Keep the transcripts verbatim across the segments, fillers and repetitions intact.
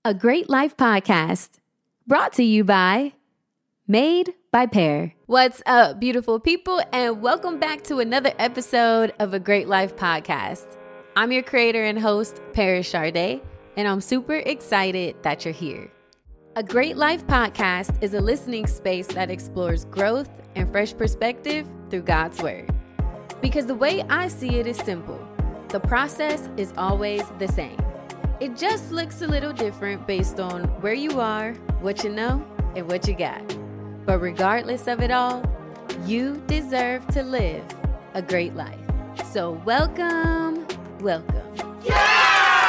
A Great Life podcast brought to you by Made by Pear. What's up, beautiful people, and welcome back to another episode of A Great Life podcast. I'm your creator and host, Paris Charday, and I'm super excited that you're here. A Great Life podcast is a listening space that explores growth and fresh perspective through God's Word. Because the way I see it is simple. The process is always the same. It just looks a little different based on where you are, what you know, and what you got. But regardless of it all, you deserve to live a great life. So welcome, welcome. Yeah!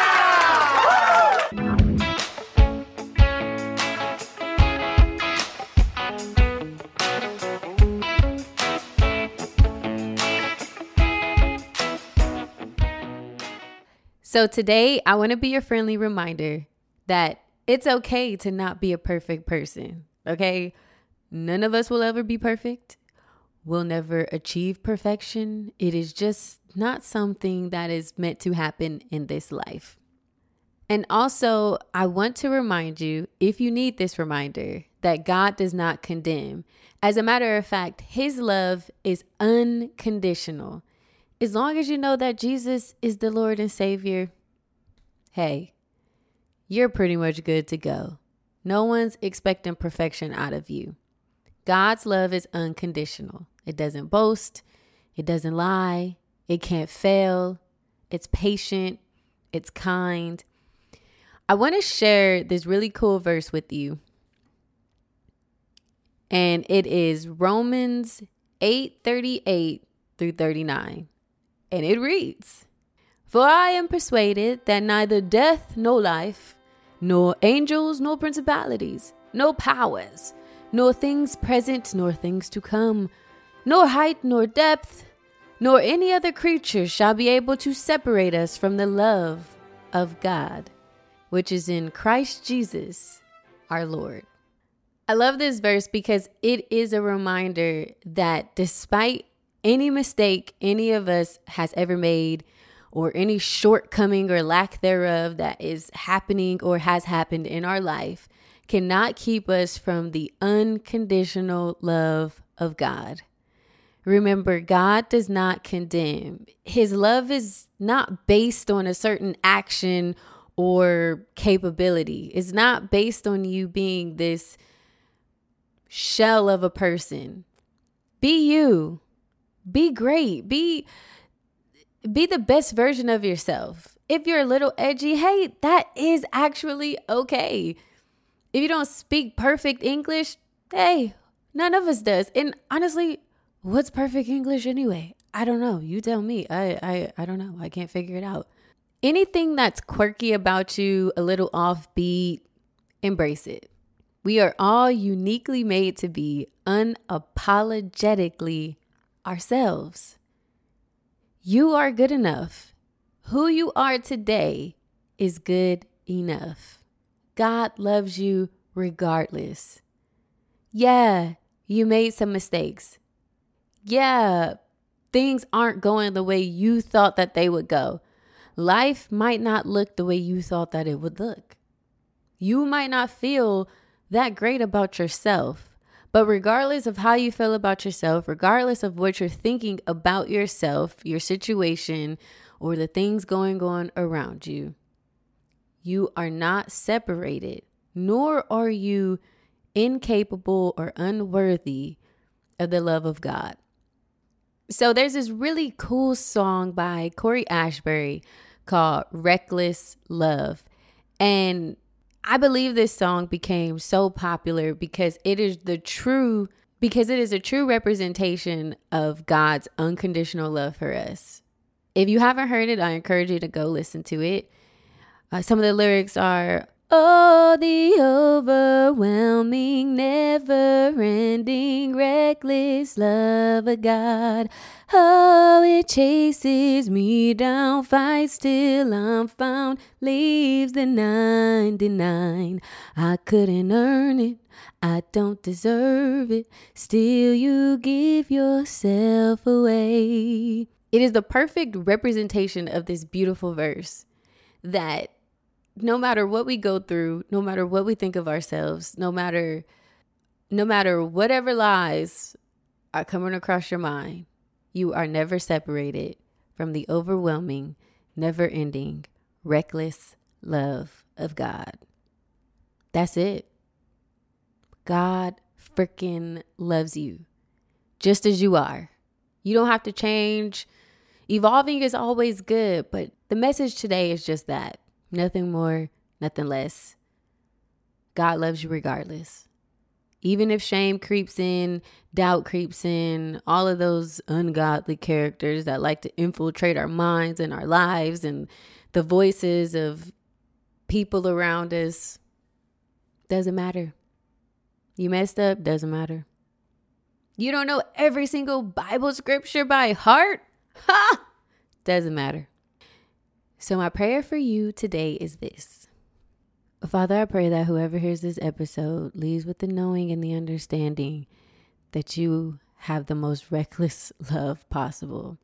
So today, I want to be your friendly reminder that it's okay to not be a perfect person, okay? None of us will ever be perfect. We'll never achieve perfection. It is just not something that is meant to happen in this life. And also, I want to remind you, if you need this reminder, that God does not condemn. As a matter of fact, His love is unconditional. As long as you know that Jesus is the Lord and Savior, hey, you're pretty much good to go. No one's expecting perfection out of you. God's love is unconditional. It doesn't boast. It doesn't lie. It can't fail. It's patient. It's kind. I want to share this really cool verse with you. And it is Romans eight thirty-eight through thirty-nine. And it reads, "For I am persuaded that neither death nor life, nor angels nor principalities, nor powers, nor things present nor things to come, nor height nor depth, nor any other creature shall be able to separate us from the love of God, which is in Christ Jesus our Lord." I love this verse because it is a reminder that despite any mistake any of us has ever made, or any shortcoming or lack thereof that is happening or has happened in our life, cannot keep us from the unconditional love of God. Remember, God does not condemn. His love is not based on a certain action or capability. It's not based on you being this shell of a person. Be you. Be great. Be be the best version of yourself. If you're a little edgy, hey, that is actually okay. If you don't speak perfect English, hey, none of us does. And honestly, what's perfect English anyway? I don't know. You tell me. I I I don't know. I can't figure it out. Anything that's quirky about you, a little offbeat, embrace it. We are all uniquely made to be unapologetically ourselves. You are good enough. Who you are today is good enough. God loves you regardless. Yeah, you made some mistakes. Yeah, things aren't going the way you thought that they would go. Life might not look the way you thought that it would look. You might not feel that great about yourself. But regardless of how you feel about yourself, regardless of what you're thinking about yourself, your situation, or the things going on around you, you are not separated, nor are you incapable or unworthy of the love of God. So there's this really cool song by Corey Ashbury called Reckless Love. And I believe this song became so popular because it is the true, because it is a true representation of God's unconditional love for us. If you haven't heard it, I encourage you to go listen to it. Uh, some of the lyrics are, "Oh, the overwhelming, never-ending, reckless love of God. Oh, it chases me down, fights till I'm found, leaves the ninety-nine. I couldn't earn it, I don't deserve it, still you give yourself away." It is the perfect representation of this beautiful verse that no matter what we go through, no matter what we think of ourselves, no matter, no matter whatever lies are coming across your mind, you are never separated from the overwhelming, never-ending, reckless love of God. That's it. God freaking loves you just as you are. You don't have to change. Evolving is always good, but the message today is just that. Nothing more, nothing less. God loves you regardless. Even if shame creeps in, doubt creeps in, all of those ungodly characters that like to infiltrate our minds and our lives, and the voices of people around us, doesn't matter. You messed up, doesn't matter. You don't know every single Bible scripture by heart? Ha! Doesn't matter. So my prayer for you today is this. Father, I pray that whoever hears this episode leaves with the knowing and the understanding that you have the most reckless love possible.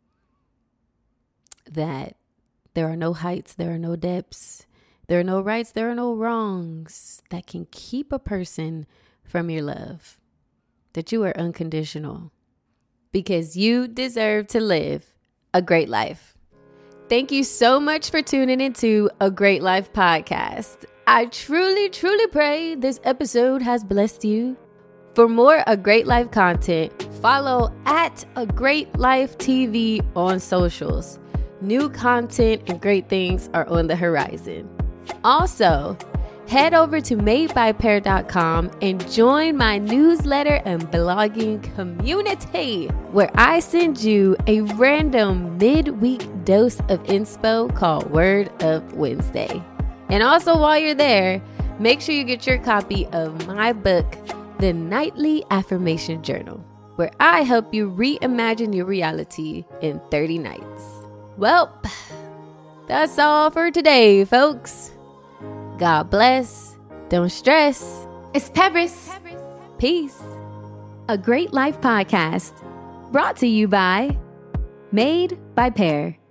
That there are no heights, there are no depths, there are no rights, there are no wrongs that can keep a person from your love. That you are unconditional because you deserve to live a great life. Thank you so much for tuning into A Great Life Podcast. I truly, truly pray this episode has blessed you. For more A Great Life content, follow at A Great Life T V on socials. New content and great things are on the horizon. Also, head over to made by pair dot com and join my newsletter and blogging community, where I send you a random midweek dose of inspo called Word of Wednesday. And also, while you're there, make sure you get your copy of my book, The Nightly Affirmation Journal, where I help you reimagine your reality in thirty nights. Well, that's all for today, folks. God bless. Don't stress. It's Pebris. Peace. A Great Life Podcast, brought to you by Made by Pair.